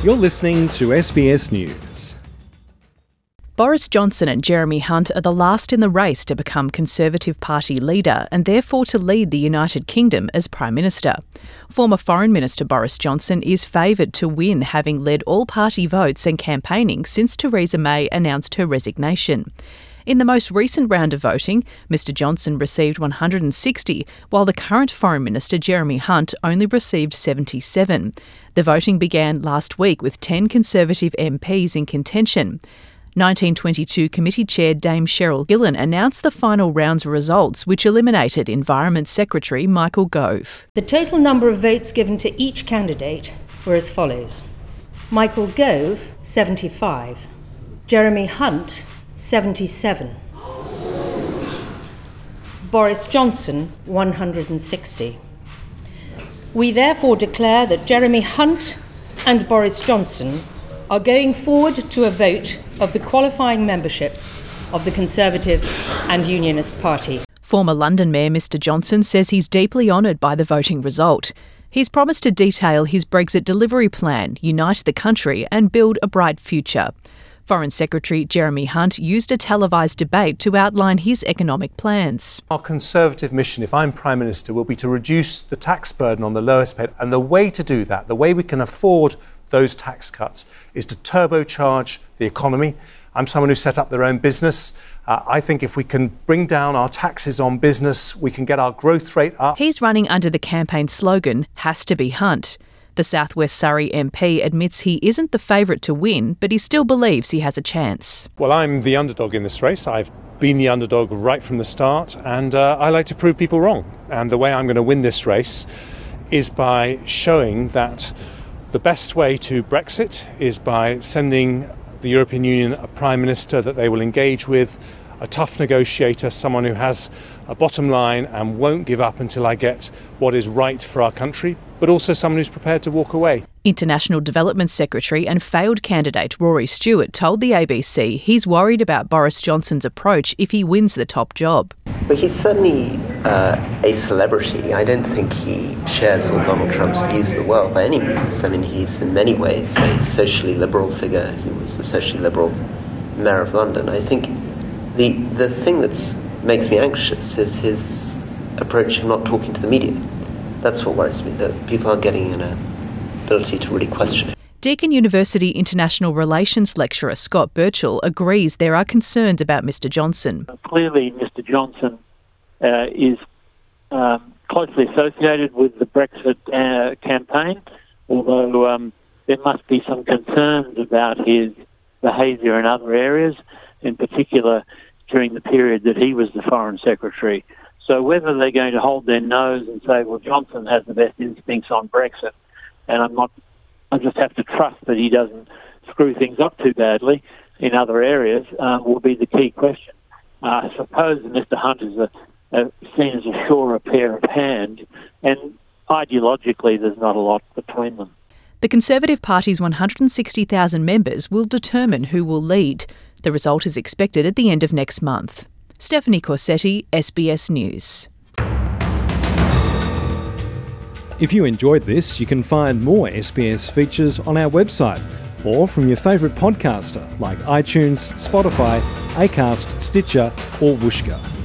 You're listening to SBS News. Boris Johnson and Jeremy Hunt are the last in the race to become Conservative Party leader and therefore to lead the United Kingdom as Prime Minister. Former Foreign Minister Boris Johnson is favoured to win, having led all party votes and campaigning since Theresa May announced her resignation. In the most recent round of voting, Mr Johnson received 160, while the current Foreign Minister Jeremy Hunt only received 77. The voting began last week with 10 Conservative MPs in contention. 1922 Committee Chair Dame Cheryl Gillan announced the final round's results, which eliminated Environment Secretary Michael Gove. The total number of votes given to each candidate were as follows: Michael Gove, 75. Jeremy Hunt, 77. Boris Johnson, 160. We therefore declare that Jeremy Hunt and Boris Johnson are going forward to a vote of the qualifying membership of the Conservative and Unionist Party. Former London Mayor Mr Johnson says he's deeply honoured by the voting result. He's promised to detail his Brexit delivery plan, unite the country and build a bright future. Foreign Secretary Jeremy Hunt used a televised debate to outline his economic plans. Our Conservative mission, if I'm Prime Minister, will be to reduce the tax burden on the lowest paid. And the way to do that, the way we can afford those tax cuts, is to turbocharge the economy. I'm someone who set up their own business. I think if we can bring down our taxes on business, we can get our growth rate up. He's running under the campaign slogan, "Has to be Hunt." The South West Surrey MP admits he isn't the favourite to win, but he still believes he has a chance. Well, I'm the underdog in this race. I've been the underdog right from the start, and I like to prove people wrong. And the way I'm going to win this race is by showing that the best way to Brexit is by sending the European Union a Prime Minister that they will engage with, a tough negotiator, someone who has a bottom line and won't give up until I get what is right for our country, but also someone who's prepared to walk away. International Development Secretary and failed candidate Rory Stewart told the ABC he's worried about Boris Johnson's approach if he wins the top job. Well, he's certainly a celebrity. I don't think he shares all Donald Trump's views of the world by any means. I mean, he's in many ways a socially liberal figure. He was a socially liberal mayor of London. I think the thing that makes me anxious is his approach of not talking to the media. That's what worries me, that people aren't getting an ability to really question it. Deakin University International Relations lecturer Scott Birchall agrees there are concerns about Mr Johnson. Clearly, Mr Johnson is closely associated with the Brexit campaign, although there must be some concerns about his behaviour in other areas, in particular during the period that he was the Foreign Secretary. So whether they're going to hold their nose and say, well, Johnson has the best instincts on Brexit, and I just have to trust that he doesn't screw things up too badly in other areas, will be the key question. I suppose Mr Hunt is seen as a surer pair of hands, and ideologically there's not a lot between them. The Conservative Party's 160,000 members will determine who will lead. The result is expected at the end of next month. Stephanie Corsetti, SBS News. If you enjoyed this, you can find more SBS features on our website or from your favourite podcaster like iTunes, Spotify, Acast, Stitcher or Whooshkaa.